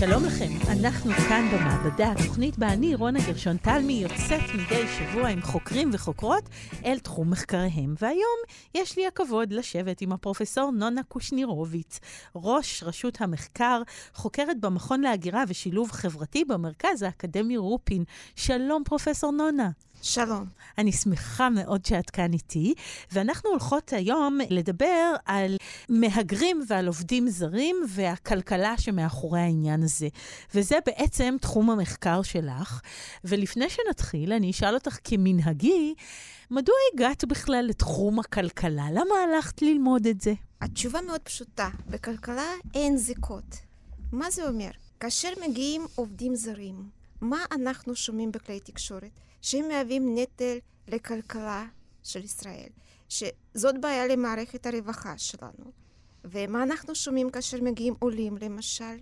שלום לכם, אנחנו כאן במעבדה, תוכנית בה אני, רונה גרשון תלמי, יוצאת מדי שבוע עם חוקרים וחוקרות אל תחום מחקריהם. והיום יש לי הכבוד לשבת עם הפרופסור נונה קושנירוביץ, ראש רשות המחקר, חוקרת במכון להגירה ושילוב חברתי במרכז האקדמי רופין. שלום פרופסור נונה. שלום. אני שמחה מאוד שאת כאן איתי, ואנחנו הולכות היום לדבר על מהגרים ועל עובדים זרים והכלכלה שמאחורי העניין הזה. וזה בעצם תחום המחקר שלך. ולפני שנתחיל, אני אשאל אותך כמנהגי, מדוע הגעת בכלל לתחום הכלכלה? למה הלכת ללמוד את זה? התשובה מאוד פשוטה. בכלכלה אין זיקות. מה זה אומר? כאשר מגיעים עובדים זרים, מה אנחנו שומעים בכלי תקשורת? שהם מהווים נטל לכלכלה של ישראל, שזאת בעיה למערכת הרווחה שלנו. ומה אנחנו שומעים כאשר מגיעים עולים, למשל?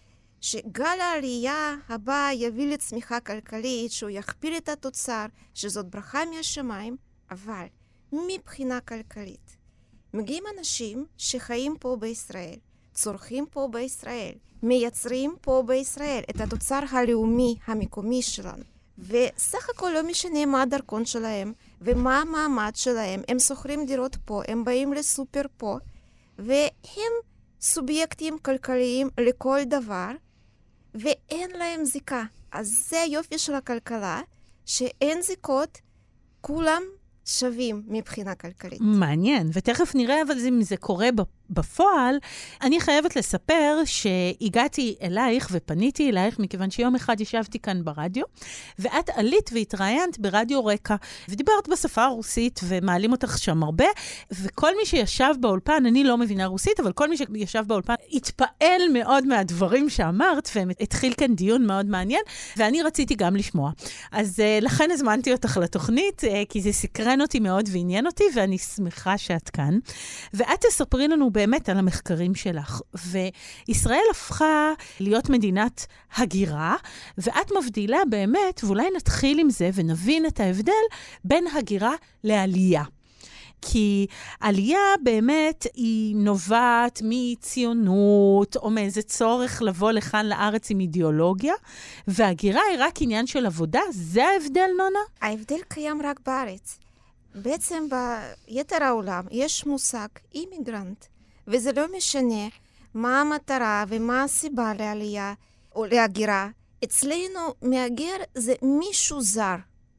שגל העלייה הבא יביא לצמיחה כלכלית, שהוא יכפיל את התוצר, שזאת ברכה מהשמיים, אבל מבחינה כלכלית, מגיעים אנשים שחיים פה בישראל, צורכים פה בישראל, מייצרים פה בישראל את התוצר הלאומי המקומי שלנו. וסך הכל לא משנה מה הדרכון שלהם ומה המעמד שלהם. הם שוכרים דירות פה, הם באים לסופר פה, והם סובייקטים כלכליים לכל דבר, ואין להם זיקה. אז זה היופי של הכלכלה, שאין זיקות, כולם שווים מבחינה כלכלית. מעניין, ותכף נראה אבל אם זה קורה בפועל. אני חייבת לספר שהגעתי אלייך ופניתי אלייך, מכיוון שיום אחד ישבתי כאן ברדיו, ואת עלית והתראיינת ברדיו רקע, ודיברת בשפה הרוסית, ומעלים אותך שם הרבה, וכל מי שישב באולפן, אני לא מבינה רוסית, אבל כל מי שישב באולפן התפעל מאוד מהדברים שאמרת, והתחיל כאן דיון מאוד מעניין, ואני רציתי גם לשמוע. אז לכן הזמנתי אותך לתוכנית, כי זה סקרן אותי מאוד ועניין אותי, ואני שמחה שאת כאן. ואת תספרי לנו באמת על המחקרים שלך. וישראל הפכה להיות מדינת הגירה, ואת מבדילה באמת, ואולי נתחיל עם זה ונבין את ההבדל בין הגירה לעלייה. כי עלייה באמת היא נובעת מציונות, או מאיזה צורך לבוא לכאן לארץ עם אידיאולוגיה, והגירה היא רק עניין של עבודה. זה ההבדל, נונה? ההבדל קיים רק בארץ. בעצם ביתר העולם יש מושג אימיגרנט, וזה לא משנה מה המטרה ומה הסיבה לעלייה או להגירה. אצלנו מהגר זה מישהו זר,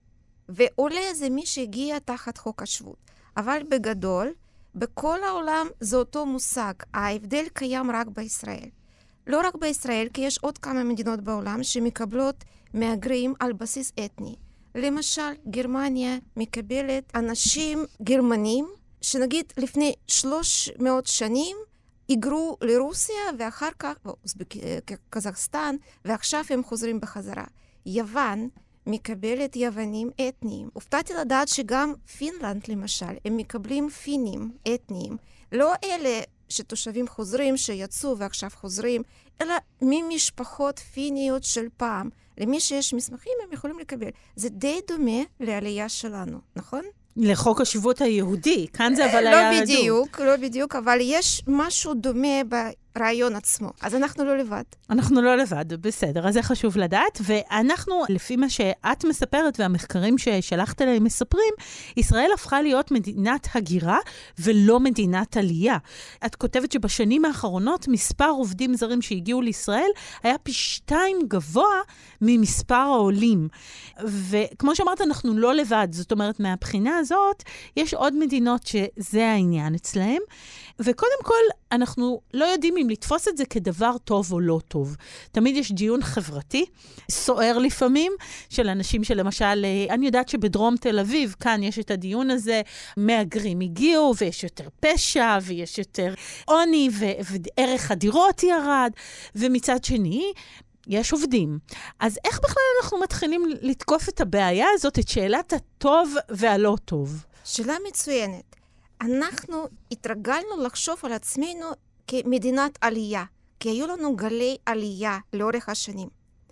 ועולה זה מי שהגיע תחת חוק השבות. אבל בגדול, בכל העולם זה אותו מושג. ההבדל קיים רק בישראל. לא רק בישראל, כי יש עוד כמה מדינות בעולם שמקבלות מהגרים על בסיס אתני. למשל, גרמניה מקבלת אנשים גרמנים, שנגיד לפני 300 שנים היגרו לרוסיה, ואחר כך, קזחסטן, ועכשיו הם חוזרים בחזרה. יוון מקבלת יוונים אתניים. הופתעתי לדעת שגם פינלנד, למשל, הם מקבלים פינים אתניים. לא אלה שתושבים חוזרים, שיצאו ועכשיו חוזרים, אלא ממשפחות פיניות של פעם. למי שיש מסמכים הם יכולים לקבל. זה די דומה לעלייה שלנו, נכון? לחוק השבות היהודי, כאן זה אבל היה הדוק. לא בדיוק, אבל יש משהו דומה ברעיון עצמו. אז אנחנו לא לבד. אנחנו לא לבד, בסדר, אז זה חשוב לדעת. ואנחנו, לפי מה שאת מספרת והמחקרים ששלחת אליהם מספרים, ישראל הפכה להיות מדינת הגירה ולא מדינת עלייה. את כותבת שבשנים האחרונות מספר עובדים זרים שהגיעו לישראל היה פי 2 גבוה ממספר העולים. וכמו שאמרת, אנחנו לא לבד. זאת אומרת, מהבחינה הזאת, יש עוד מדינות שזה העניין אצלהם. וקודם כל, אנחנו לא יודעים אם לתפוס את זה כדבר טוב או לא טוב. תמיד יש דיון חברתי, סוער לפעמים, של אנשים שלמשל, אני יודעת שבדרום תל אביב, כאן יש את הדיון הזה, מהגרים הגיעו, ויש יותר פשע, ויש יותר עוני, וערך הדירות ירד, ומצד שני, יש עובדים. אז איך בכלל אנחנו מתחילים לתקוף את הבעיה הזאת, את שאלת הטוב והלא טוב? שאלה מצוינת. אנחנו התרגלנו לחשוב על עצמנו כמדינת עלייה, כי היו לנו גלי עלייה לאורך השנים.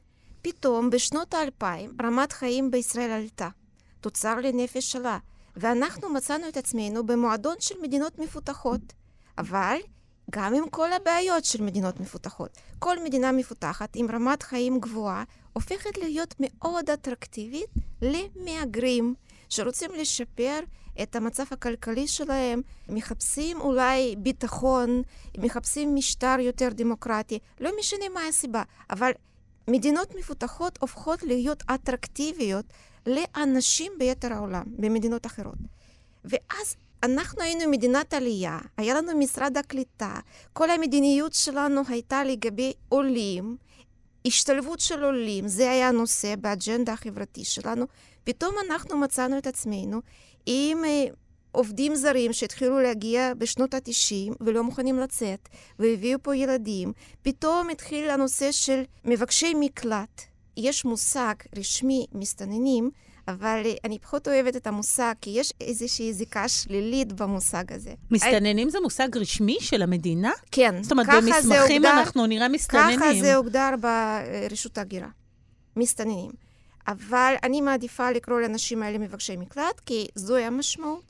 פתאום בשנות ה-2000 רמת חיים בישראל עלתה, תוצר לנפש שלה, ואנחנו מצאנו את עצמנו במועדון של מדינות מפותחות. אבל גם עם כל הבעיות של מדינות מפותחות. כל מדינה מפותחת עם רמת חיים גבוהה הופכת להיות מאוד אטרקטיבית למהגרים שרוצים לשפר את המצב הכלכלי שלהם, מחפשים אולי ביטחון, מחפשים משטר יותר דמוקרטי, לא משנה מה הסיבה, אבל מדינות מפותחות הופכות להיות אטרקטיביות לאנשים ביתר העולם, במדינות אחרות. ואז אנחנו היינו מדינת עלייה, היה לנו משרד הקליטה, כל המדיניות שלנו הייתה לגבי עולים, השתלבות של עולים, זה היה נושא באג'נדה החברתית שלנו. פתאום אנחנו מצאנו את עצמנו עם עובדים זרים שהתחילו להגיע בשנות ה-90 ולא מוכנים לצאת, והביאו פה ילדים. פתאום התחיל הנושא של מבקשי מקלט. יש מושג רשמי מסתננים, אבל אני פחות אוהבת את המושג, כי יש איזושהי זיקה שלילית במושג הזה. מסתננים זה מושג רשמי של המדינה? כן. זאת אומרת, במסמכים אנחנו נראה מסתננים. ככה זה הוגדר ברשות ההגירה. מסתננים. אבל אני מעדיפה לקרוא לאנשים האלה מבקשי מקלט, כי זוהי המשמעות,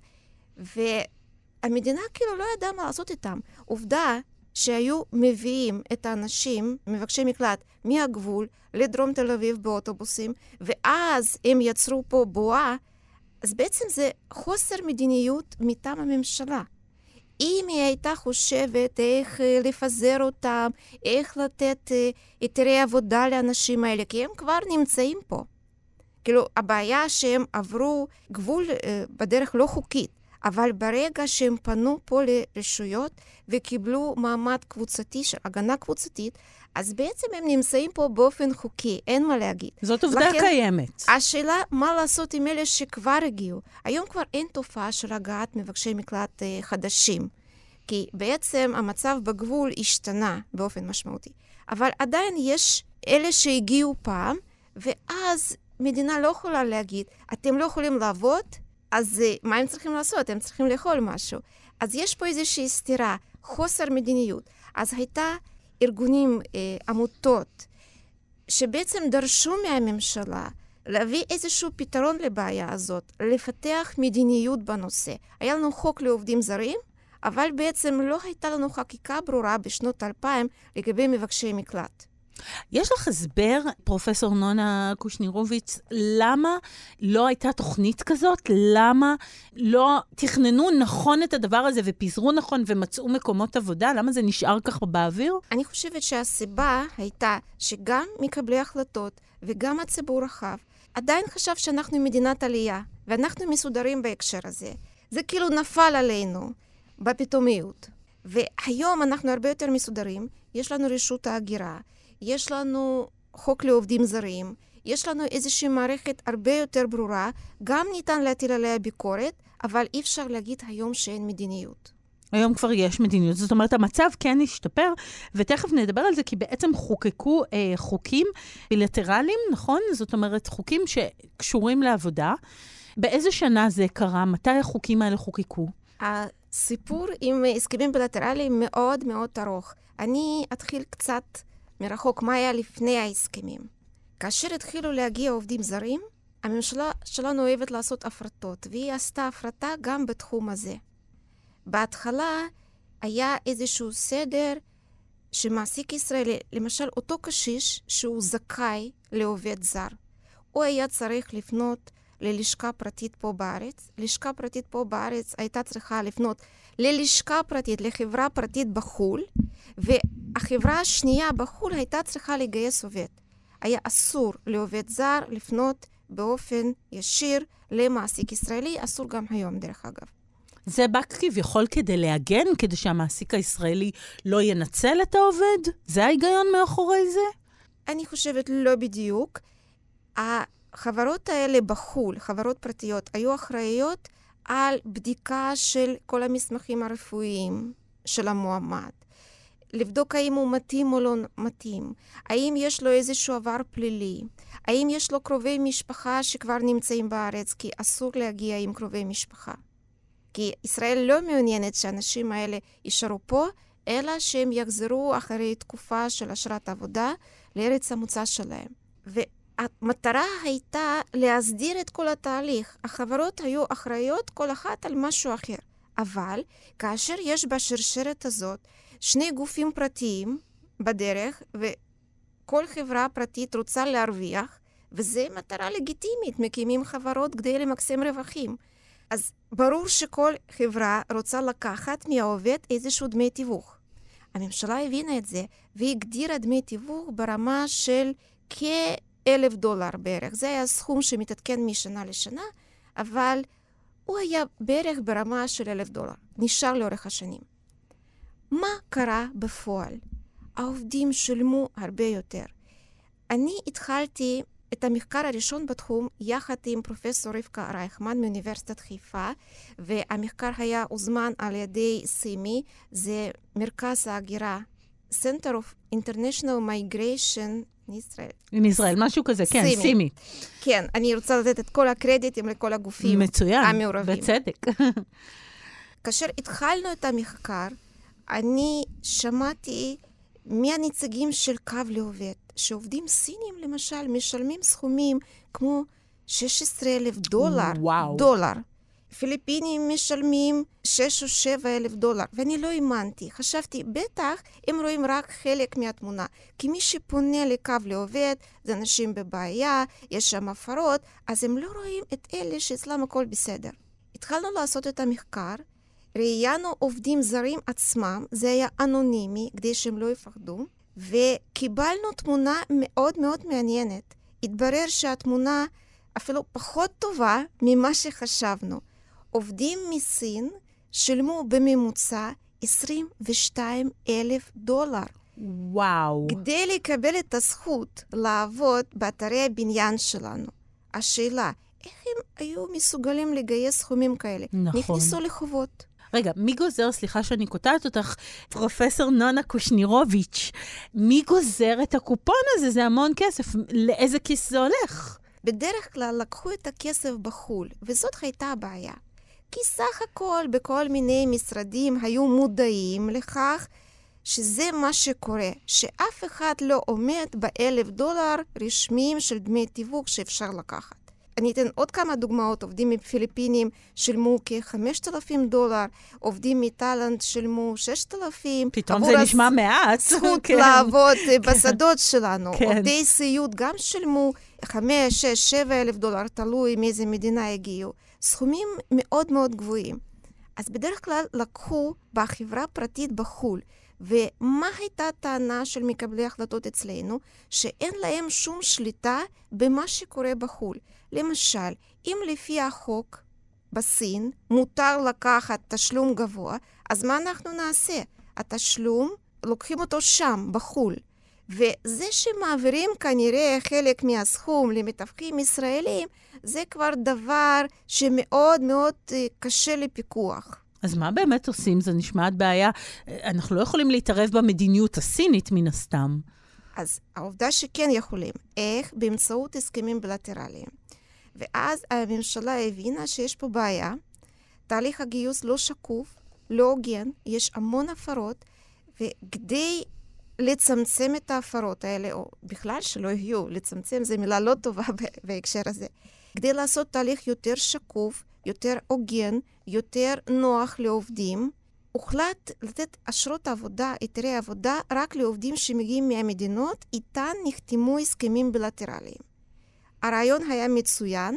והמדינה כאילו לא ידעה מה לעשות איתם. עובדה שהיו מביאים את האנשים, מבקשי מקלט, מהגבול לדרום תל אביב באוטובוסים, ואז הם יצרו פה בועה, אז בעצם זה חוסר מדיניות מטעם הממשלה. אם היא הייתה חושבת איך לפזר אותם, איך לתת היתרי עבודה לאנשים האלה, כי הם כבר נמצאים פה. כאילו, הבעיה שהם עברו גבול בדרך לא חוקית, אבל ברגע שהם פנו פה לרשויות וקיבלו מעמד קבוצתי של הגנה קבוצתית, אז בעצם הם נמצאים פה באופן חוקי, אין מה להגיד. זאת עובדה קיימת. השאלה, מה לעשות עם אלה שכבר הגיעו? היום כבר אין תופעה של הגעת מבקשי מקלט חדשים, כי בעצם המצב בגבול השתנה באופן משמעותי. אבל עדיין יש אלה שהגיעו פעם, ואז מדינה לא יכולה להגיד, אתם לא יכולים לעבוד, אז מה הם צריכים לעשות? הם צריכים לאכול משהו. אז יש פה איזושהי סתירה, חוסר מדיניות. אז הייתה ארגונים, עמותות, שבעצם דרשו מהממשלה להביא איזשהו פתרון לבעיה הזאת, לפתח מדיניות בנושא. היה לנו חוק לעובדים זרים, אבל בעצם לא הייתה לנו חקיקה ברורה בשנות 2000 לגבי מבקשי מקלט. יש לך הסבר, פרופסור נונה קושנירוביץ, למה לא הייתה תוכנית כזאת? למה לא תכננו נכון את הדבר הזה ופיזרו נכון ומצאו מקומות עבודה? למה זה נשאר ככה באוויר? אני חושבת שהסיבה הייתה שגם מקבלי החלטות וגם הציבור רחב עדיין חשב שאנחנו מדינת עלייה, ואנחנו מסודרים בהקשר הזה. זה כאילו נפל עלינו בפתאומיות. והיום אנחנו הרבה יותר מסודרים, יש לנו רשות ההגירה, יש לנו חוק לעובדים זרים, יש לנו איזושהי מערכת הרבה יותר ברורה, גם ניתן להטיל עליה ביקורת, אבל אי אפשר להגיד היום שאין מדיניות. היום כבר יש מדיניות, זאת אומרת, המצב כן השתפר, ותכף נדבר על זה, כי בעצם חוקקו חוקים בילטרליים, נכון? זאת אומרת, חוקים שקשורים לעבודה. באיזה שנה זה קרה? מתי החוקים האלה חוקקו? הסיפור עם הסכמים בילטרליים מאוד מאוד ארוך. אני אתחיל קצת מרחוק, מה היה לפני ההסכמים. כאשר התחילו להגיע עובדים זרים, הממשלה שלנו אוהבת לעשות הפרטות, והיא עשתה הפרטה גם בתחום הזה. בהתחלה היה איזשהו סדר שמעסיק ישראלי, למשל אותו קשיש שהוא זכאי לעובד זר. הוא היה צריך לפנות ללשכה פרטית פה בארץ. לשכה פרטית פה בארץ הייתה צריכה לפנות ללשכה פרטית, לחברה פרטית בחול, והחברה השנייה בחול הייתה צריכה לגייס עובד. היה אסור לעובד זר לפנות באופן ישיר למעסיק ישראלי, אסור גם היום דרך אגב. זה בא כביכול כדי להגן, כדי שהמעסיק הישראלי לא ינצל את העובד? זה ההיגיון מאחורי זה? אני חושבת לא בדיוק. החברות האלה בחול, חברות פרטיות, היו אחראיות על בדיקה של כל המסמכים הרפואיים של המועמד. לבדוק האם הוא מתאים או לא מתאים. האם יש לו איזשהו עבר פלילי. האם יש לו קרובי משפחה שכבר נמצאים בארץ, כי אסור להגיע עם קרובי משפחה. כי ישראל לא מעוניינת שהאנשים האלה יישארו פה, אלא שהם יחזרו אחרי תקופה של אשרת עבודה לארץ המוצא שלהם. והמטרה הייתה להסדיר את כל התהליך. החברות היו אחראיות כל אחת על משהו אחר. אבל כאשר יש בשרשרת הזאת שני גופים פרטיים בדרך, וכל חברה פרטית רוצה להרוויח, וזו מטרה לגיטימית, מקימים חברות כדי למקסם רווחים. אז ברור שכל חברה רוצה לקחת מהעובד איזשהו דמי תיווך. הממשלה הבינה את זה, והיא הגדירה דמי תיווך ברמה של $1,000 בערך. זה היה סכום שמתעדכן משנה לשנה, אבל הוא היה בערך ברמה של $1,000. נשאר לאורך השנים. מה קרה בפועל? העובדים שילמו הרבה יותר. אני התחלתי את המחקר הראשון בתחום יחד עם פרופסור רבקה רייכמן מאוניברסיטת חיפה, והמחקר היה הוזמן על ידי סימי, זה מרכז ההגירה, Center of International Migration מישראל. מישראל, משהו כזה, כן, סימי. כן, אני רוצה לתת את כל הקרדיטים לכל הגופים המעורבים. מצוין, בצדק. כאשר התחלנו את המחקר, אני שמעתי מהנציגים של קו לעובד, שעובדים סינים למשל משלמים סכומים כמו $16,000. דולר. פיליפינים משלמים $6,000 או $7,000, ואני לא האמנתי. חשבתי, בטח הם רואים רק חלק מהתמונה, כי מי שפונה לקו לעובד זה אנשים בבעיה, יש שם הפרות, אז הם לא רואים את אלה שאצלם הכל בסדר. התחלנו לעשות את המחקר, ראיינו עובדים זרים עצמם, זה היה אנונימי, כדי שהם לא יפחדו, וקיבלנו תמונה מאוד מאוד מעניינת. התברר שהתמונה אפילו פחות טובה ממה שחשבנו. עובדים מסין שילמו בממוצע $22,000. וואו. כדי לקבל את הזכות לעבוד באתרי הבניין שלנו. השאלה, איך הם היו מסוגלים לגייס סכומים כאלה? נכון. נכנסו לחובות. רגע, מי גוזר, סליחה שאני קוטעת אותך, פרופסור נונה קושנירוביץ', מי גוזר את הקופון הזה? זה המון כסף. לאיזה כיס זה הולך? בדרך כלל לקחו את הכסף בחול, וזאת הייתה הבעיה. כי סך הכל בכל מיני משרדים היו מודעים לכך שזה מה שקורה, שאף אחד לא עומד $1,000 רשמיים של דמי תיווך שאפשר לקחת. אני אתן עוד כמה דוגמאות. עובדים מפיליפינים שילמו $5,000, עובדים מתאילנד שילמו $6,000. פתאום זה נשמע מעט. זכות כן. לעבוד בשדות שלנו. כן. עובדי סיוד גם שילמו $5,000, $6,000, $7,000, תלוי מאיזה מדינה הגיעו. סכומים מאוד מאוד גבוהים. אז בדרך כלל לקחו בחברה פרטית בחול. ומה הייתה טענה של מקבלי החלטות אצלנו? שאין להם שום שליטה במה שקורה בחול. למשל, אם לפי החוק בסין מותר לקחת תשלום גבוה, אז מה אנחנו נעשה? התשלום, לוקחים אותו שם, בחול. וזה שמעבירים כנראה חלק מהסכום למתווכים ישראלים, זה כבר דבר שמאוד מאוד קשה לפיקוח. אז מה באמת עושים? זה נשמעת בעיה. אנחנו לא יכולים להתערב במדיניות הסינית מן הסתם. אז העובדה שכן יכולים. איך? באמצעות הסכמים בילטרליים. ואז הממשלה הבינה שיש פה בעיה. תהליך הגיוס לא שקוף, לא הוגן, יש המון הפרות, וכדי לצמצם את ההפרות האלה, או בכלל שלא יהיו, לצמצם זה מילה לא טובה בהקשר הזה, כדי לעשות תהליך יותר שקוף, יותר הוגן, יותר נוח לעובדים, הוחלט לתת אשרות עבודה, היתרי עבודה, רק לעובדים שמגיעים מהמדינות, איתן נחתמו הסכמים בילטרליים. הרעיון היה מצוין,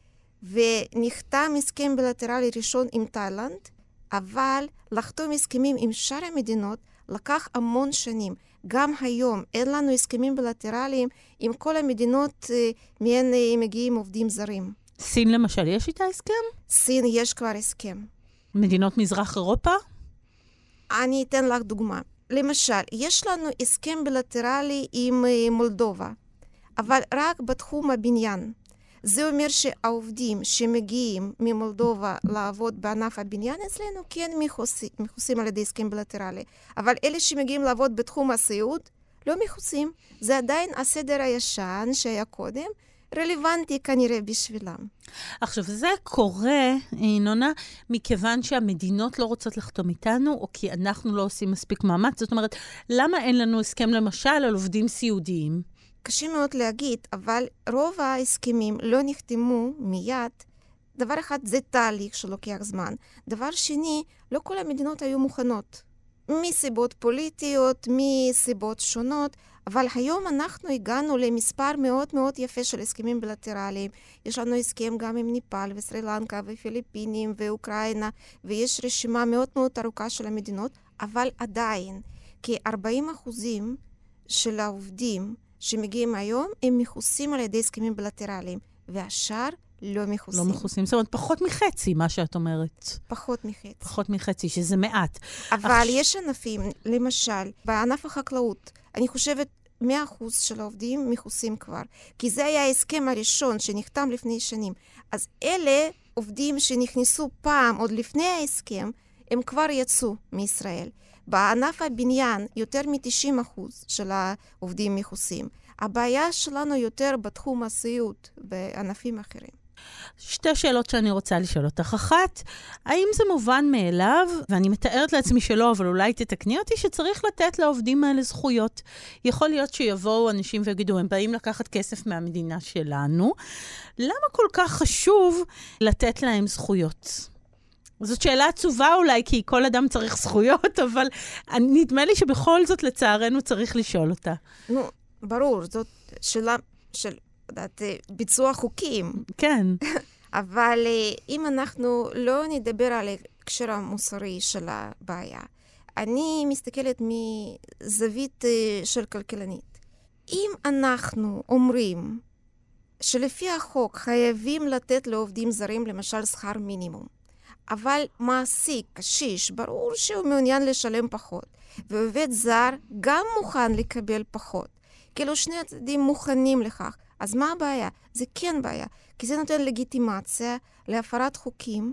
ונחתם הסכם בילטרלי ראשון עם תאילנד, אבל לחתום הסכמים עם שאר המדינות לקח המון שנים. גם היום אין לנו הסכמים בילטרליים עם כל המדינות מהן מגיעים עובדים זרים. סין למשל, יש איתה הסכם? סין יש כבר הסכם. מדינות מזרח אירופה? אני אתן לך דוגמה. למשל, יש לנו הסכם בילטרלי עם מולדובה, אבל רק בתחום הבניין. זה אומר שהעובדים שמגיעים ממולדובה לעבוד בענף הבניין אצלנו כן מכוסים על ידי הסכם בילטרלי. אבל אלה שמגיעים לעבוד בתחום הסיעוד לא מכוסים. זה עדיין הסדר הישן שהיה קודם, רלוונטי כנראה בשבילם. עכשיו, זה קורה, נונה, מכיוון שהמדינות לא רוצות לחתום איתנו, או כי אנחנו לא עושים מספיק מאמץ. זאת אומרת, למה אין לנו הסכם למשל על עובדים סיעודיים? קשה מאוד להגיד, אבל רוב ההסכמים לא נחתמו מיד דבר אחד, זה תהליך שלוקח זמן. דבר שני, לא כל המדינות היו מוכנות. מסיבות פוליטיות, מסיבות שונות, אבל היום אנחנו הגענו למספר מאוד מאוד יפה של הסכמים בילטרליים. יש לנו הסכם גם עם ניפאל וסרי לנקה ופיליפינים ואוקראינה, ויש רשימה מאוד מאוד ארוכה של המדינות, אבל עדיין, כ-40% של העובדים שמגיעים היום, הם מכוסים על ידי הסכמים בילטרליים, והשאר לא מכוסים. לא מכוסים, זאת אומרת, פחות מחצי, מה שאת אומרת. פחות מחצי. פחות מחצי, שזה מעט. אבל יש ענפים, למשל, בענף החקלאות, אני חושבת 100% של העובדים מכוסים כבר. כי זה היה ההסכם הראשון שנחתם לפני שנים. אז אלה עובדים שנכנסו פעם, עוד לפני ההסכם, הם כבר יצאו מישראל. בענף הבניין, יותר מ-90% של העובדים מכוסים. הבעיה שלנו יותר בתחום הסיעוד, בענפים אחרים. שתי שאלות שאני רוצה לשאול אותך. אחת, האם זה מובן מאליו, ואני מתארת לעצמי שלא, אבל אולי תתקני אותי, שצריך לתת לעובדים האלה זכויות. יכול להיות שיבואו אנשים ויגידו, הם באים לקחת כסף מהמדינה שלנו. למה כל כך חשוב לתת להם זכויות? זאת שאלה עצובה אולי, כי כל אדם צריך זכויות, אבל נדמה לי שבכל זאת לצערנו צריך לשאול אותה. נו, ברור, זאת שאלה של ביצוע חוקים. כן. אבל אם אנחנו לא נדבר על הקשר המוסרי של הבעיה, אני מסתכלת מזווית של כלכלנית. אם אנחנו אומרים שלפי החוק חייבים לתת לעובדים זרים למשל שכר מינימום, אבל מעסיק, קשיש, ברור שהוא מעוניין לשלם פחות, ועובד זר גם מוכן לקבל פחות. כאילו שני הצדדים מוכנים לכך. אז מה הבעיה? זה כן בעיה, כי זה נותן לגיטימציה להפרת חוקים,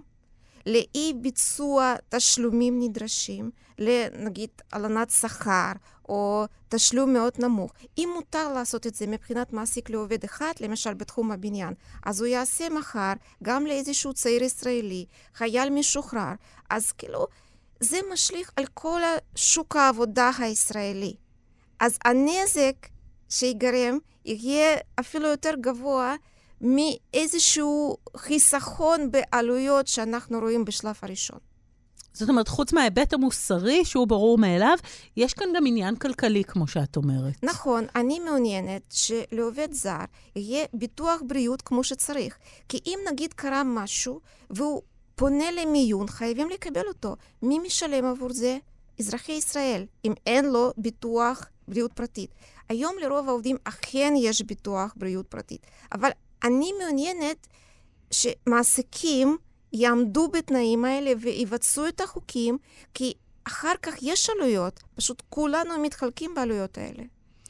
לאי ביצוע תשלומים נדרשים, נגיד הלנת שכר או תשלום מאוד נמוך. אם מותר לעשות את זה מבחינת מעסיק לעובד אחד, למשל בתחום הבניין, אז הוא יעשה מחר גם לאיזשהו צעיר ישראלי, חייל משוחרר. אז כאילו זה משליך על כל שוק העבודה הישראלי. אז הנזק שיגרם יהיה אפילו יותר גבוה מאיזשהו חיסכון בעלויות שאנחנו רואים בשלב הראשון. זאת אומרת, חוץ מההיבט המוסרי, שהוא ברור מאליו, יש כאן גם עניין כלכלי, כמו שאת אומרת. נכון, אני מעוניינת שלעובד זר יהיה ביטוח בריאות כמו שצריך. כי אם נגיד קרה משהו, והוא פונה למיון, חייבים לקבל אותו. מי משלם עבור זה? אזרחי ישראל, אם אין לו ביטוח בריאות פרטית. היום לרוב העובדים אכן יש ביטוח בריאות פרטית, אבל אני מעוניינת שמעסיקים יעמדו בתנאים האלה ויבצעו את החוקים, כי אחר כך יש עלויות, פשוט כולנו מתחלקים בעלויות האלה.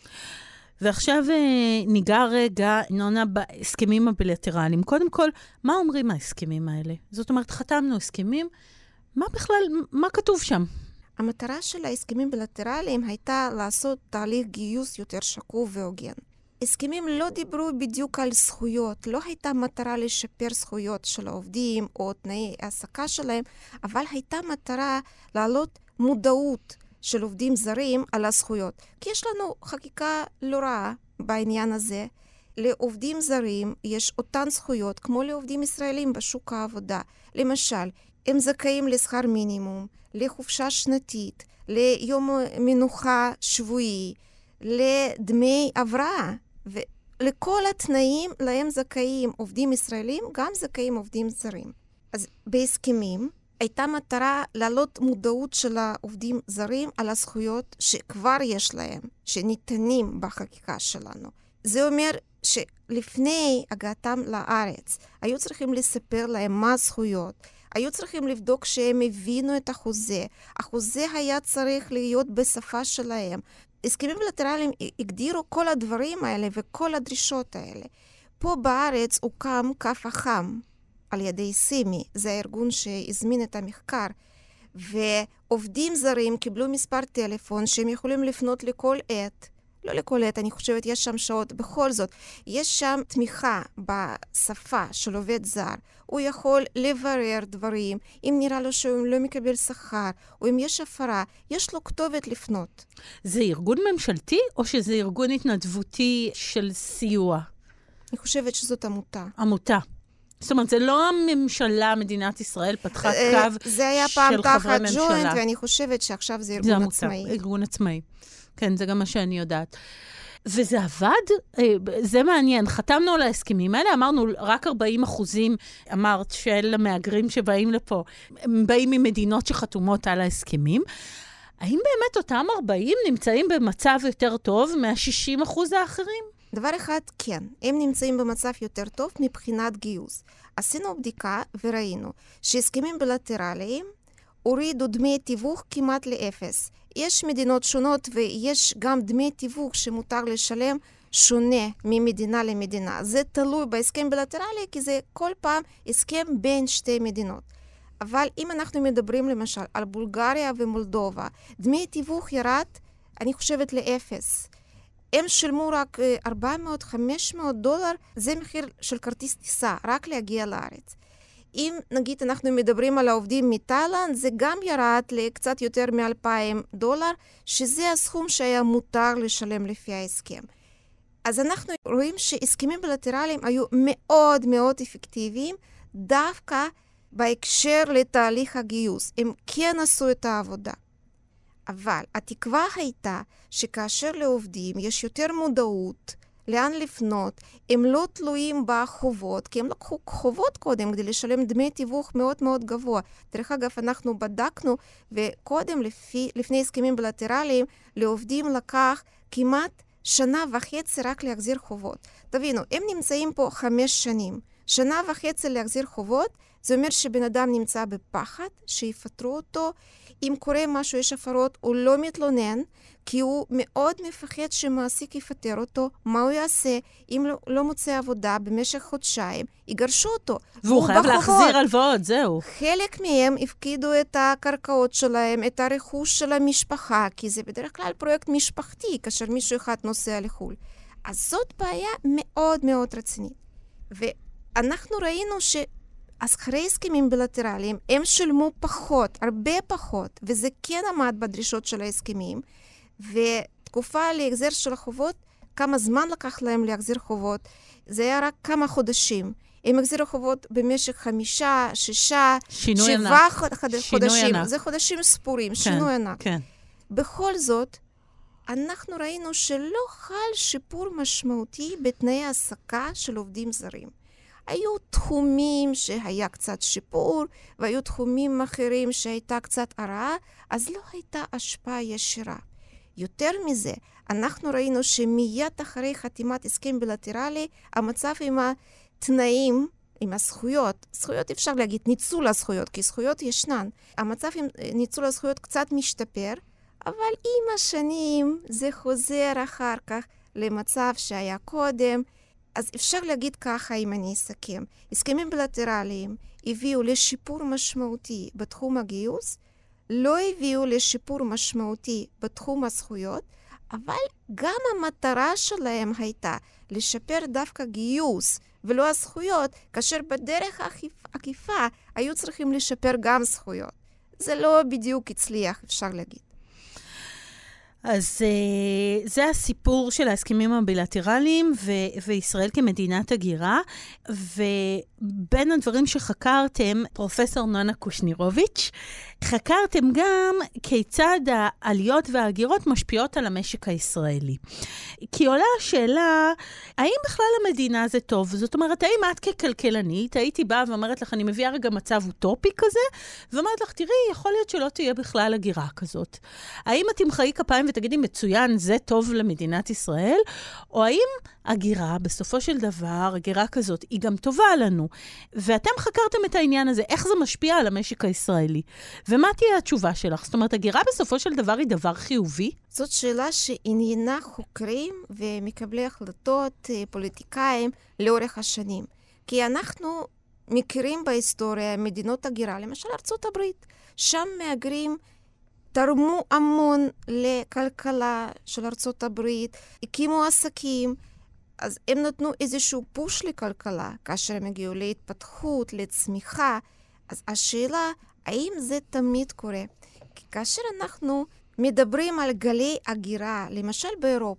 ועכשיו ניגע רגע, נונה, בהסכמים הבילטרליים. קודם כל, מה אומרים ההסכמים האלה? זאת אומרת, חתמנו הסכמים, מה בכלל, מה כתוב שם? המטרה של ההסכמים בילטרליים הייתה לעשות תהליך גיוס יותר שקוף והוגן. הסכמים לא דיברו בדיוק על זכויות, לא הייתה מטרה לשפר זכויות של העובדים או תנאי העסקה שלהם, אבל הייתה מטרה להעלות מודעות של עובדים זרים על הזכויות. כי יש לנו חקיקה לא רעה בעניין הזה. לעובדים זרים יש אותן זכויות כמו לעובדים ישראלים בשוק העבודה. למשל, הם זכאים לשכר מינימום, לחופשה שנתית, ליום מנוחה שבועי, לדמי הבראה, ולכל התנאים להם זכאים עובדים ישראלים, גם זכאים עובדים זרים. אז בהסכמים הייתה מטרה להעלות מודעות של העובדים זרים על הזכויות שכבר יש להם, שניתנים בחקיקה שלנו. זה אומר שלפני הגעתם לארץ, היו צריכים לספר להם מה הזכויות, היו צריכים לבדוק שהם הבינו את החוזה. החוזה היה צריך להיות בשפה שלהם. הסכמים בילטרליים הגדירו כל הדברים האלה וכל הדרישות האלה. פה בארץ הוקם קו החם על ידי סימי, זה הארגון שהזמין את המחקר, ועובדים זרים קיבלו מספר טלפון שהם יכולים לפנות לכל עת. לא לכל עת, אני חושבת, יש שם שעות. בכל זאת, יש שם תמיכה בשפה של עובד זר. הוא יכול לברר דברים, אם נראה לו שהוא לא מקבל שכר, או אם יש הפרה, יש לו כתובת לפנות. זה ארגון ממשלתי, או שזה ארגון התנדבותי של סיוע? אני חושבת שזאת עמותה. עמותה. זאת אומרת, זה לא הממשלה, מדינת ישראל, פתחה קו זה היה פעם תחת ג'וינט, ואני חושבת שעכשיו זה ארגון עצמאי. זה ארגון עצמאי. כן, זה גם מה שאני יודעת. וזה עבד, זה מעניין. חתמנו על ההסכמים האלה, אמרנו רק 40%, אמרת, של המהגרים שבאים לפה, הם באים ממדינות שחתומות על ההסכמים. האם באמת אותם 40 נמצאים במצב יותר טוב מה-60% האחרים? דבר אחד, כן. הם נמצאים במצב יותר טוב מבחינת גיוס. עשינו בדיקה וראינו שהסכמים בילטרליים הורידו דמי תיווך כמעט לאפס. יש מדינות שונות ויש גם דמי תיווך שמותר לשלם שונה ממדינה למדינה. זה תלוי בהסכם בילטרלי, כי זה כל פעם הסכם בין שתי מדינות. אבל אם אנחנו מדברים למשל על בולגריה ומולדובה, דמי תיווך ירד, אני חושבת לאפס. הם שילמו רק $400-500, זה מחיר של כרטיס טיסה, רק להגיע לארץ. אם נגיד אנחנו מדברים על העובדים מתאילנד, זה גם ירד לקצת יותר $2,000, שזה הסכום שהיה מותר לשלם לפי ההסכם. אז אנחנו רואים שהסכמים בילטרליים היו מאוד מאוד אפקטיביים, דווקא בהקשר לתהליך הגיוס. הם כן עשו את העבודה. אבל התקווה הייתה שכאשר לעובדים יש יותר מודעות לאן לפנות, הם לא תלויים בחובות, כי הם לקחו חובות קודם כדי לשלם דמי תיווך מאוד מאוד גבוה. דרך אגב, אנחנו בדקנו, וקודם לפני הסכמים בילטרליים, לעובדים לקח כמעט 1.5 שנה רק להחזיר חובות. תבינו, הם נמצאים פה 5 שנים. 1.5 שנה להחזיר חובות, זה אומר שבן אדם נמצא בפחד, שיפטרו אותו. אם קורה משהו, יש הפרות, הוא לא מתלונן, כי הוא מאוד מפחד שמעסיק יפטר אותו. מה הוא יעשה אם לא מוצא עבודה במשך חודשיים? יגרשו אותו. והוא חייב להחזיר הלוואות, זהו. חלק מהם הפקידו את הקרקעות שלהם, את הרכוש של המשפחה, כי זה בדרך כלל פרויקט משפחתי, כאשר מישהו אחד נוסע לחול. אז זאת בעיה מאוד מאוד רצינית. ואנחנו ראינו אז אחרי הסכמים בילטרליים, הם שילמו פחות, הרבה פחות, וזה כן עמד בדרישות של ההסכמים, ותקופה להחזר של החובות, כמה זמן לקח להם להחזיר חובות, זה היה רק כמה חודשים. הם החזירו חובות במשך 5, 6, 7 חודשים. זה חודשים ספורים, שינוי ענק. כן. בכל זאת, אנחנו ראינו שלא חל שיפור משמעותי בתנאי העסקה של עובדים זרים. היו תחומים שהיה קצת שיפור, והיו תחומים אחרים שהייתה קצת הרעה, אז לא הייתה השפעה ישירה. יותר מזה, אנחנו ראינו שמיד אחרי חתימת הסכם בילטרלי, המצב עם התנאים, עם הזכויות, זכויות אפשר להגיד ניצול הזכויות, כי זכויות ישנן. המצב עם ניצול הזכויות קצת משתפר, אבל עם השנים זה חוזר אחר כך למצב שהיה קודם. אז אפשר להגיד ככה, אם אני אסכם. הסכמים בילטרליים הביאו לשיפור משמעותי בתחום הגיוס, לא הביאו לשיפור משמעותי בתחום הזכויות, אבל גם המטרה שלהם הייתה לשפר דווקא גיוס ולא הזכויות, כאשר בדרך עקיפה היו צריכים לשפר גם זכויות. זה לא בדיוק הצליח, אפשר להגיד. אז זה הסיפור של ההסכמים הבילטרליים וישראל כמדינת הגירה, ובין הדברים שחקרתם, פרופסור נונה קושנירוביץ', חקרתם גם כיצד העליות וההגירות משפיעות על המשק הישראלי. כי עולה השאלה, האם בכלל המדינה זה טוב? זאת אומרת, האם את ככלכלנית, הייתי באה ואומרת לך, אני מביאה רגע מצב אוטופי כזה, ואומרת לך, תראי, יכול להיות שלא תהיה בכלל הגירה כזאת. האם את תמחאי כפיים ותגידי, מצוין, זה טוב למדינת ישראל? או האם הגירה, בסופו של דבר, הגירה כזאת, היא גם טובה לנו? ואתם חקרתם את העניין הזה, איך זה משפיע על המשק הישראלי? ומה תהיה התשובה שלך? זאת אומרת, הגירה בסופו של דבר היא דבר חיובי? זאת שאלה שעניינה חוקרים ומקבלי החלטות, פוליטיקאים, לאורך השנים. כי אנחנו מכירים בהיסטוריה מדינות הגירה, למשל ארצות הברית. שם מהגרים תרמו המון לכלכלה של ארצות הברית, הקימו עסקים, אז הם נתנו איזשהו פוש לכלכלה, כאשר הם הגיעו להתפתחות, לצמיחה. אז השאלה, האם זה תמיד קורה? כי כאשר אנחנו מדברים על גלי הגירה, למשל באירופה,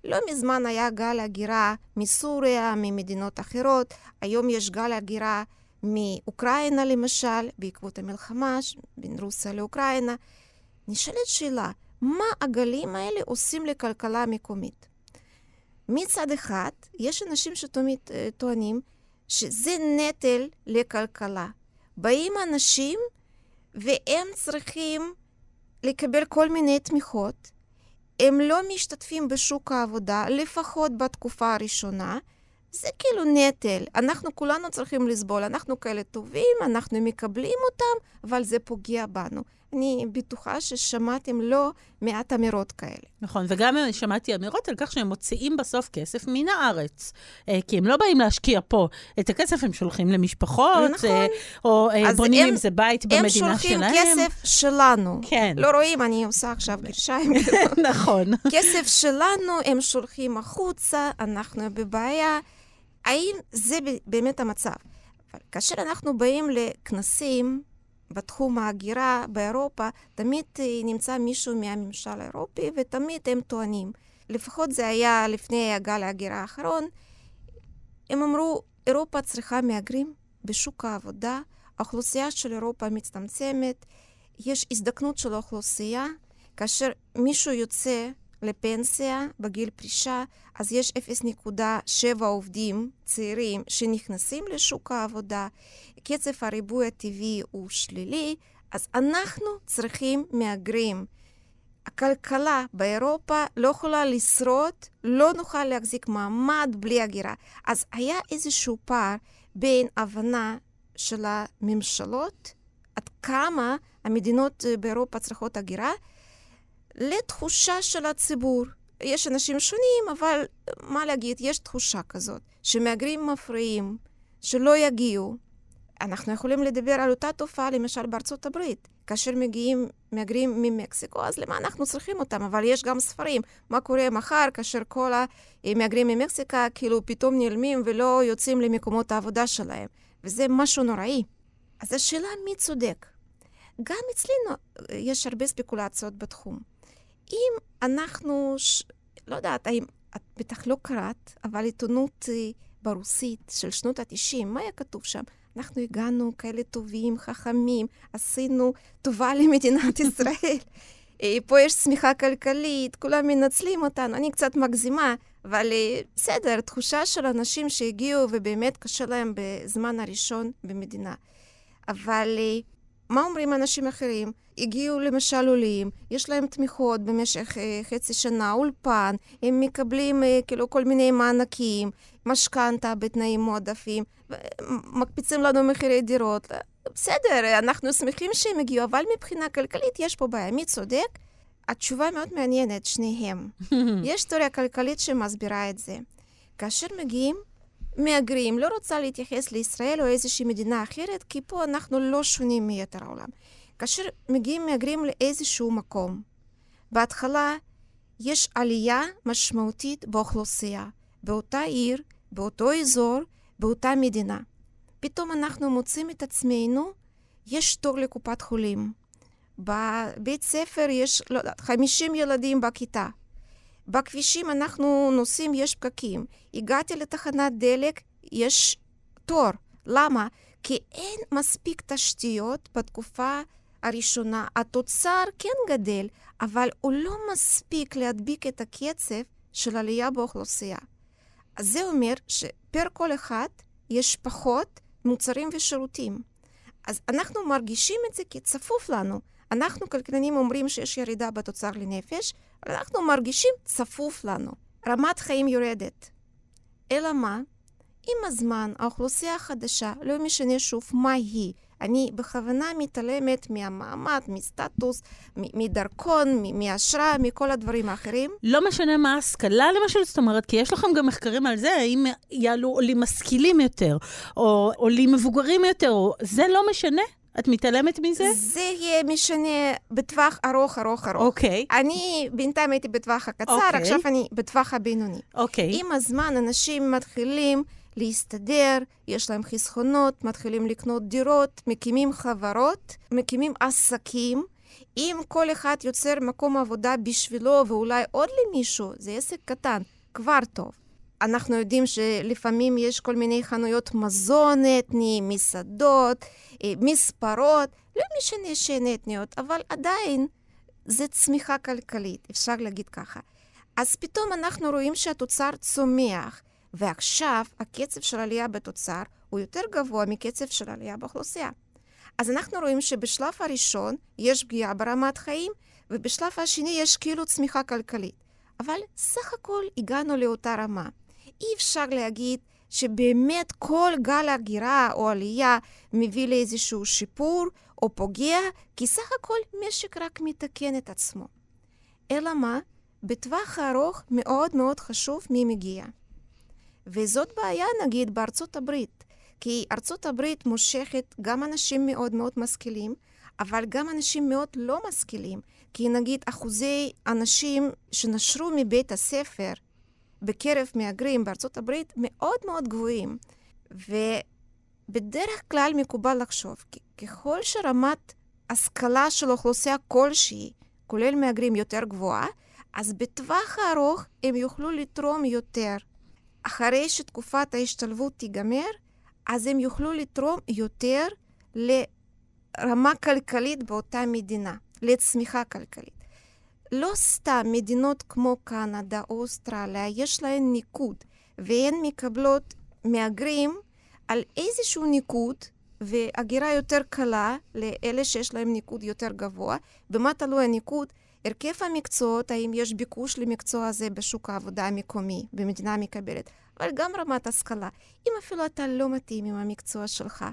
לא מזמן היה גל הגירה מסוריה, ממדינות אחרות, היום יש גל הגירה מאוקראינה למשל, בעקבות המלחמה בין רוסיה לאוקראינה. נשאלת שאלה, מה הגלים האלה עושים לכלכלה המקומית? מצד אחד, יש אנשים שתמיד טוענים שזה נטל לכלכלה. באים אנשים והם צריכים לקבל כל מיני תמיכות, הם לא משתתפים בשוק העבודה, לפחות בתקופה הראשונה, זה כאילו נטל. אנחנו כולנו צריכים לסבול, אנחנו כאלה טובים, אנחנו מקבלים אותם, אבל זה פוגע בנו. אני בטוחה ששמעתם לא מעט אמירות כאלה. נכון, וגם שמעתי אמירות על כך שהם מוציאים בסוף כסף מן הארץ. כי הם לא באים להשקיע פה. את הכסף הם שולחים למשפחות, נכון. או בונים עם זה בית במדינה שלהם. הם שולחים כסף שלנו. כן. לא רואים, אני עושה עכשיו גרשיים. נכון. כסף שלנו הם שולחים החוצה, אנחנו בבעיה. האם זה באמת המצב? אבל כאשר אנחנו באים לכנסים בתחום ההגירה באירופה, תמיד נמצא מישהו מהממשל האירופי, ותמיד הם טוענים. לפחות זה היה לפני הגל ההגירה האחרון. הם אמרו, אירופה צריכה מהגרים בשוק העבודה, האוכלוסייה של אירופה מצטמצמת, יש הזדקנות של האוכלוסייה, כאשר מישהו יוצא לפנסיה בגיל פרישה, אז יש 0.7 עובדים צעירים שנכנסים לשוק העבודה, קצב הריבוי הטבעי הוא שלילי, אז אנחנו צריכים מהגרים. הכלכלה באירופה לא יכולה לשרוד, לא נוכל להחזיק מעמד בלי הגירה. אז היה איזשהו פער בין הבנה של הממשלות, עד כמה המדינות באירופה צריכות הגירה, לתחושה של הציבור. יש אנשים שונים, אבל מה להגיד, יש תחושה כזאת, שמהגרים מפריעים, שלא יגיעו. אנחנו יכולים לדבר על אותה תופעה, למשל בארצות הברית. כאשר מגיעים מהגרים ממקסיקו, אז למה אנחנו צריכים אותם? אבל יש גם ספרים. מה קורה מחר, כאשר כל המהגרים ממקסיקה כאילו פתאום נעלמים ולא יוצאים למקומות העבודה שלהם. וזה משהו נוראי. אז השאלה מי צודק? גם אצלנו יש הרבה ספקולציות בתחום. אם אנחנו, לא יודעת, את בטח לא קראת, אבל עיתונות ברוסית של שנות ה-90, מה היה כתוב שם? אנחנו הגענו כאלה טובים, חכמים, עשינו טובה למדינת ישראל. פה יש צמיחה כלכלית, כולם מנצלים אותנו. אני קצת מגזימה, אבל בסדר, תחושה של אנשים שהגיעו ובאמת קשה להם בזמן הראשון במדינה. אבל מה אומרים אנשים אחרים? הגיעו למשל עולים, יש להם תמיכות במשך חצי שנה, אולפן, הם מקבלים כאילו כל מיני מענקים, משכנתה בתנאים מועדפים, מקפיצים לנו מחירי דירות. בסדר, אנחנו שמחים שהם הגיעו, אבל מבחינה כלכלית יש פה בעיה. מי צודק? התשובה מאוד מעניינת, שניהם. יש תיאוריה כלכלית שמסבירה את זה. כאשר מגיעים מהגרים, לא רוצה להתייחס לישראל או איזושהי מדינה אחרת, כי פה אנחנו לא שונים מיתר העולם. כאשר מגיעים מהגרים לאיזשהו מקום, בהתחלה יש עלייה משמעותית באוכלוסייה, באותה עיר, באותו אזור, באותה מדינה. פתאום אנחנו מוצאים את עצמנו, יש תור לקופת חולים. בבית ספר יש 50 ילדים בכיתה. בכבישים אנחנו נוסעים, יש פקקים. הגעתי לתחנת דלק, יש תור. למה? כי אין מספיק תשתיות בתקופה הראשונה. התוצר כן גדל, אבל הוא לא מספיק להדביק את הקצב של עלייה באוכלוסייה. אז זה אומר שפר כל אחד יש פחות מוצרים ושירותים. אז אנחנו מרגישים את זה כצפוף לנו. אנחנו כלכלנים אומרים שיש ירידה בתוצר לנפש, אבל אנחנו מרגישים צפוף לנו. רמת חיים יורדת. אלא מה? עם הזמן, האוכלוסייה החדשה, לא משנה שוב מה היא. אני בכוונה מתעלמת מהמעמד, מסטטוס, מדרכון, מהשראה, מכל הדברים האחרים. לא משנה מה ההשכלה, למשל, זאת אומרת, כי יש לכם גם מחקרים על זה, האם יעלו עולים משכילים יותר, או עולים מבוגרים יותר, או זה לא משנה? את מתעלמת מזה? זה יהיה משנה בטווח ארוך. אוקיי. אני בינתיים הייתי בטווח הקצר, עכשיו אני בטווח הבינוני. אוקיי. עם הזמן אנשים מתחילים להסתדר, יש להם חסכונות, מתחילים לקנות דירות, מקימים חברות, מקימים עסקים, אם כל אחד יוצר מקום עבודה בשבילו ואולי עוד למישהו, זה עסק קטן, כבר טוב. אנחנו יודעים שלפעמים יש כל מיני חנויות מזון אתני, מסעדות, מספרות, לא משנה שהן אתניות, אבל עדיין זה צמיחה כלכלית, אפשר להגיד ככה. אז פתאום אנחנו רואים שהתוצר צומח, ועכשיו הקצב של עלייה בתוצר הוא יותר גבוה מקצב של עלייה באוכלוסייה. אז אנחנו רואים שבשלב הראשון יש פגיעה ברמת חיים, ובשלב השני יש כאילו צמיחה כלכלית. אבל סך הכל הגענו לאותה רמה. אי אפשר להגיד שבאמת כל גל הגירה או עלייה מביא לאיזשהו שיפור או פוגע, כי סך הכל משק רק מתקן את עצמו. אלא מה? בטווח הארוך מאוד מאוד חשוב מי מגיע. וזאת בעיה נגיד בארצות הברית, כי ארצות הברית מושכת גם אנשים מאוד מאוד משכילים, אבל גם אנשים מאוד לא משכילים, כי נגיד אחוזי אנשים שנשרו מבית הספר בקרב מהגרים בארצות הברית מאוד מאוד גבוהים. ובדרך כלל מקובל לחשוב, ככל שרמת השכלה של אוכלוסייה כלשהי, כולל מהגרים יותר גבוהה, אז בטווח הארוך הם יוכלו לתרום יותר. אחרי שתקופת ההשתלבות תיגמר, אז הם יוכלו לתרום יותר לרמה כלכלית באותה מדינה, לצמיחה כלכלית. לא סתם מדינות כמו קנדה או אוסטרליה, יש להן ניקוד, והן מקבלות מהגרים על איזשהו ניקוד, והגירה יותר קלה לאלה שיש להם ניקוד יותר גבוה. במה תלוי הניקוד? הרכב המקצועות, האם יש ביקוש למקצוע הזה בשוק העבודה המקומי, במדינה מקבלת, אבל גם רמת השכלה. אם אפילו אתה לא מתאים עם המקצוע שלך,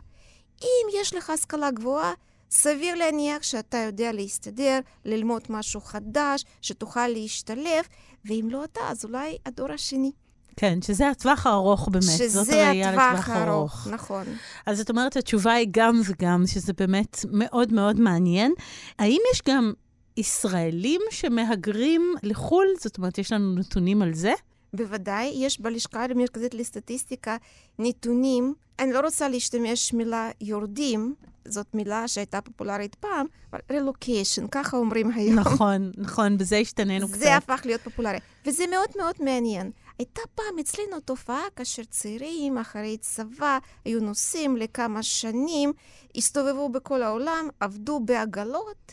אם יש לך השכלה גבוהה, סביר להניח שאתה יודע להסתדר, ללמוד משהו חדש, שתוכל להשתלב, ואם לא אתה, אז אולי הדור השני. כן, שזה הטווח הארוך באמת. זאת הראייה לטווח הארוך. נכון. אז את אומרת, התשובה היא גם וגם, שזה באמת מאוד מאוד מעניין. האם יש גם ישראלים שמהגרים לחול? זאת אומרת, יש לנו נתונים על זה? בוודאי, יש בלשכה המרכזית לסטטיסטיקה נתונים, אני לא רוצה להשתמש מילה יורדים, זאת מילה שהייתה פופולרית פעם, אבל רילוקיישן, ככה אומרים היום. נכון, נכון, בזה השתננו קצת. זה הפך להיות פופולרי, וזה מאוד מאוד מעניין. הייתה פעם אצלנו תופעה כאשר צעירים אחרי צבא היו נוסעים לכמה שנים, הסתובבו בכל העולם, עבדו בעגלות.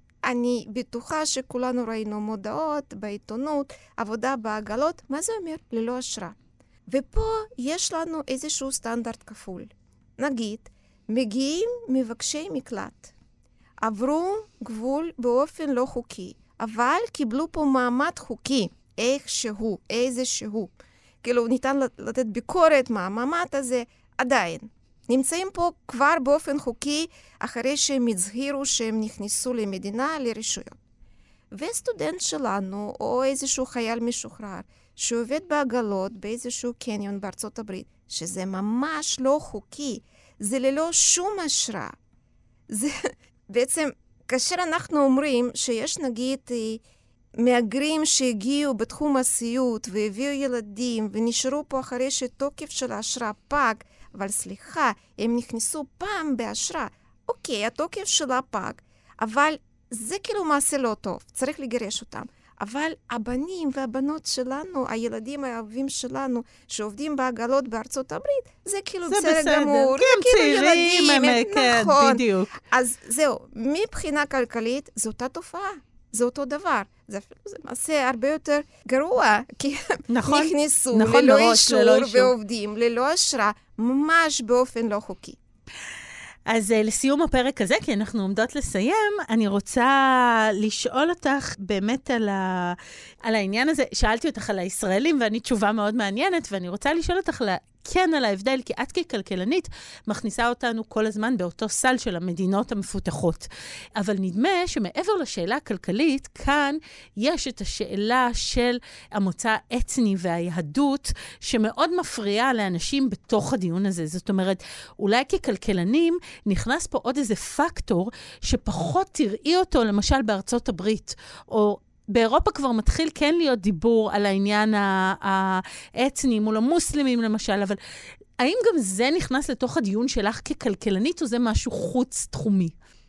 אני בטוחה שכולנו ראינו מודעות בעיתונות, עבודה בעגלות, מה זה אומר? ללא אשרה. ופה יש לנו איזשהו סטנדרט כפול. נגיד, מגיעים מבקשי מקלט, עברו גבול באופן לא חוקי, אבל קיבלו פה מעמד חוקי, איכשהו, איזשהו. כאילו ניתן לתת ביקורת מה המעמד הזה, עדיין. נמצאים פה כבר באופן חוקי אחרי שהם הצהירו שהם נכנסו למדינה לרשויות. וסטודנט שלנו או איזשהו חייל משוחרר שעובד בעגלות באיזשהו קניון בארצות הברית, שזה ממש לא חוקי, זה ללא שום אשרה. זה בעצם, כאשר אנחנו אומרים שיש נגיד מהגרים שהגיעו בתחום הסיעוד והביאו ילדים ונשארו פה אחרי שתוקף של האשרה פג, אבל סליחה, הם נכנסו פעם באשרה. אוקיי, התוקף שלה פג, אבל זה כאילו מעשה לא טוב, צריך לגרש אותם. אבל הבנים והבנות שלנו, הילדים האהובים שלנו, שעובדים בעגלות בארצות הברית, זה כאילו בסדר גמור. כי הם צעירים, כן, נכון. בדיוק. אז זהו, מבחינה כלכלית, זו אותה תופעה. זה אותו דבר. זה מעשה הרבה יותר גרוע, כי נכון, הם נכנסו נכון, ללא מראש, אישור ללא אישור. ועובדים, ללא אשרה, ממש באופן לא חוקי. אז לסיום הפרק הזה, כי אנחנו עומדות לסיים, אני רוצה לשאול אותך באמת על העניין הזה. שאלתי אותך על הישראלים, ואני תשובה מאוד מעניינת, ואני רוצה לשאול אותך כן על ההבדל, כי את ככלכלנית מכניסה אותנו כל הזמן באותו סל של המדינות המפותחות. אבל נדמה שמעבר לשאלה הכלכלית, כאן יש את השאלה של המוצא האתני והיהדות, שמאוד מפריעה לאנשים בתוך הדיון הזה. זאת אומרת, אולי ככלכלנים נכנס פה עוד איזה פקטור, שפחות תראי אותו, למשל בארצות הברית, או באירופה כבר מתחיל כן להיות דיבור על העניין האתני מול המוסלמים למשל, אבל האם גם זה נכנס לתוך הדיון שלך ככלכלנית, או זה משהו חוץ תחומי?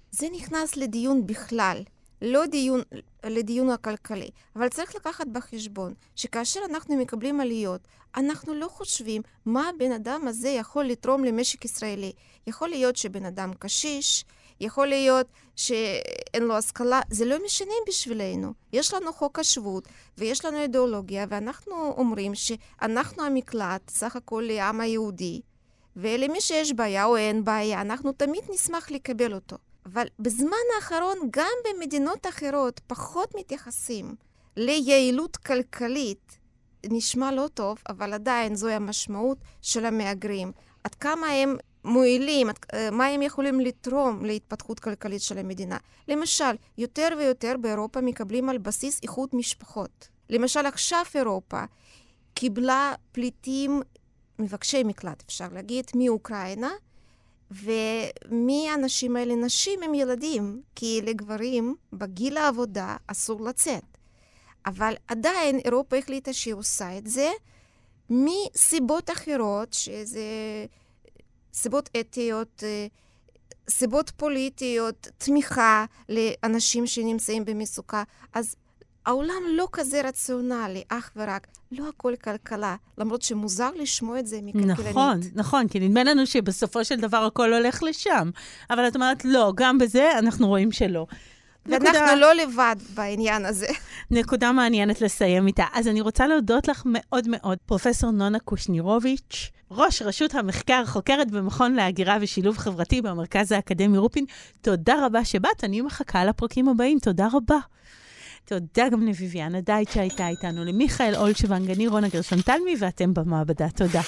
זה נכנס לדיון בכלל, לא לדיון הכלכלי. אבל צריך לקחת בחשבון שכאשר אנחנו מקבלים עליות, אנחנו לא חושבים מה הבן אדם הזה יכול לתרום למשק ישראלי. יכול להיות שבן אדם קשיש, יכול להיות שאין לו השכלה, זה לא משנה בשבילנו. יש לנו חוק השבות ויש לנו אידיאולוגיה, ואנחנו אומרים שאנחנו המקלט, סך הכל לעם היהודי, ולמי שיש בעיה או אין בעיה, אנחנו תמיד נשמח לקבל אותו. אבל בזמן האחרון, גם במדינות אחרות, פחות מתייחסים ליעילות כלכלית. נשמע לא טוב, אבל עדיין זוהי המשמעות של המהגרים. עד כמה הם מועילים, מה הם יכולים לתרום להתפתחות כלכלית של המדינה. למשל, יותר ויותר באירופה מקבלים על בסיס איחוד משפחות. למשל, עכשיו אירופה קיבלה פליטים, מבקשי מקלט, אפשר להגיד, מאוקראינה, ומי האנשים האלה? נשים עם ילדים, כי לגברים בגיל העבודה אסור לצאת. אבל עדיין אירופה החליטה שהיא עושה את זה, מסיבות אחרות, שזה סיבות אתיות, סיבות פוליטיות, תמיכה לאנשים שנמצאים במצוקה. אז העולם לא כזה רציונלי, אך ורק, לא הכל כלכלה, למרות שמוזר לשמוע את זה מכלכלנית. נכון, כי נדמה לנו שבסופו של דבר הכל הולך לשם. אבל את אומרת, לא, גם בזה אנחנו רואים שלא. ואנחנו לא לבד בעניין הזה. נקודה מעניינת לסיים איתה. אז אני רוצה להודות לך מאוד מאוד, פרופסור נונה קושנירוביץ', ראש רשות המחקר, חוקרת במכון להגירה ושילוב חברתי במרכז האקדמי רופין. תודה רבה שבאת, אני מחכה לפרקים הבאים, תודה רבה. תודה גם לביביאנה דייט שהייתה איתנו, למיכאל אולשוונג, אני רונה גרשון תלמי, ואתם במעבדה. תודה.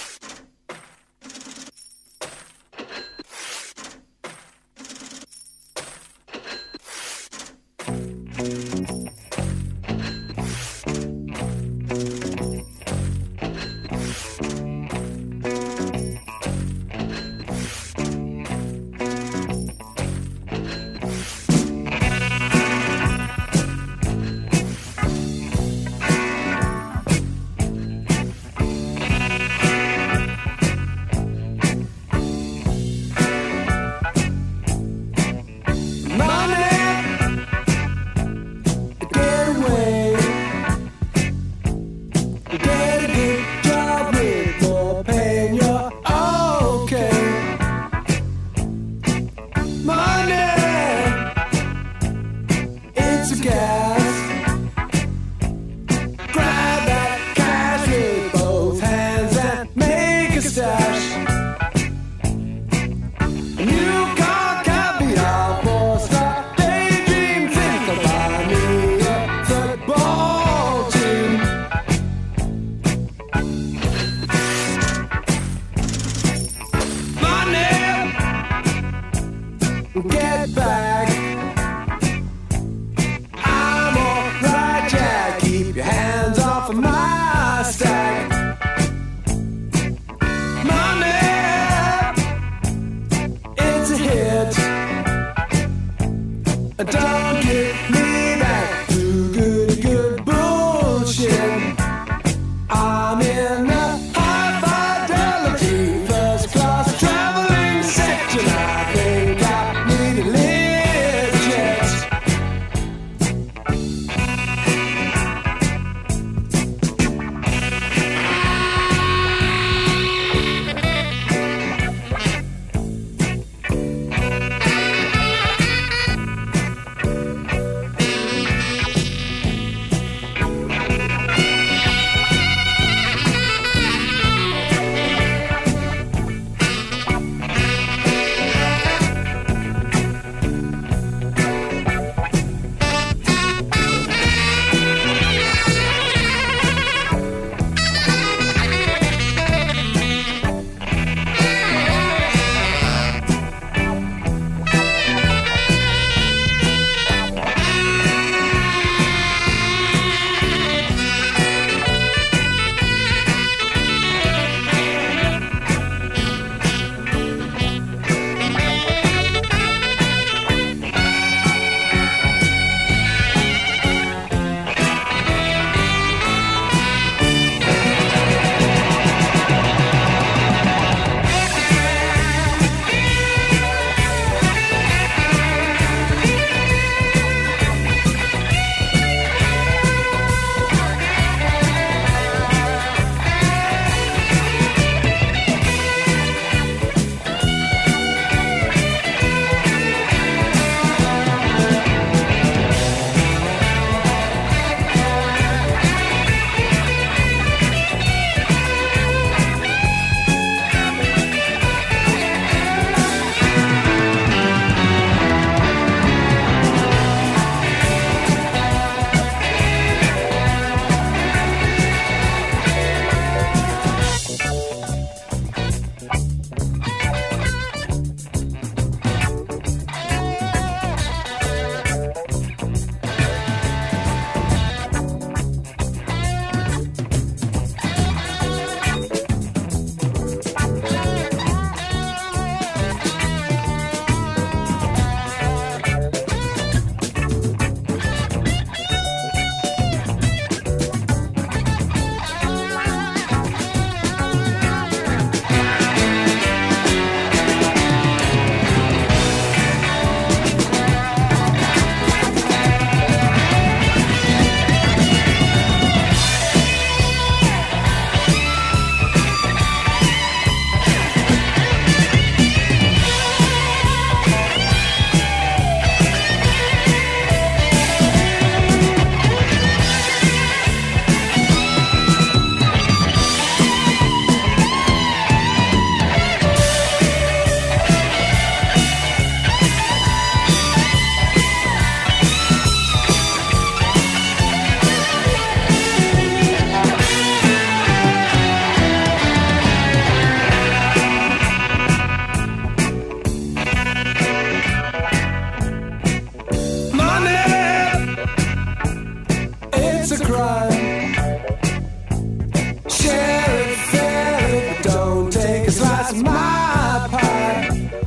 That's my part.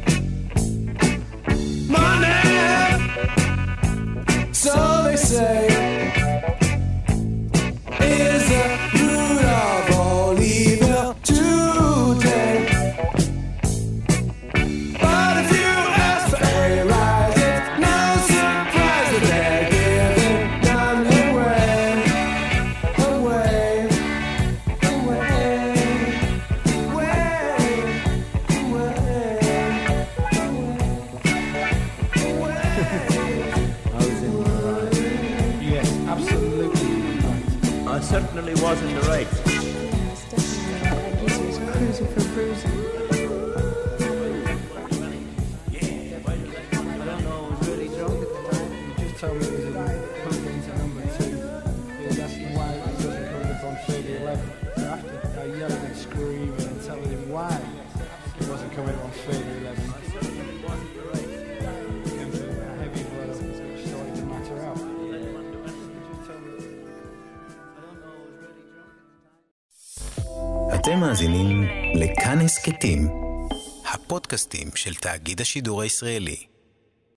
Money, so they say, is the root of all evil today. But if you ask for a rise, it's no surprise that they're giving none away, away, away, Yes, absolutely right. I certainly was in the right. Yes, definitely. I guess it was cruising for bruising. I don't know, I was really drunk at the time. You just told me it was put into number 2. He was asking why it wasn't coming up on 3011. So after I yelling and screaming and telling him why it wasn't coming up on 3011. A heavy blood up which started to matter out. אתם מאזינים לכאן הסכתים, הפודקאסטים של תאגיד השידור הישראלי.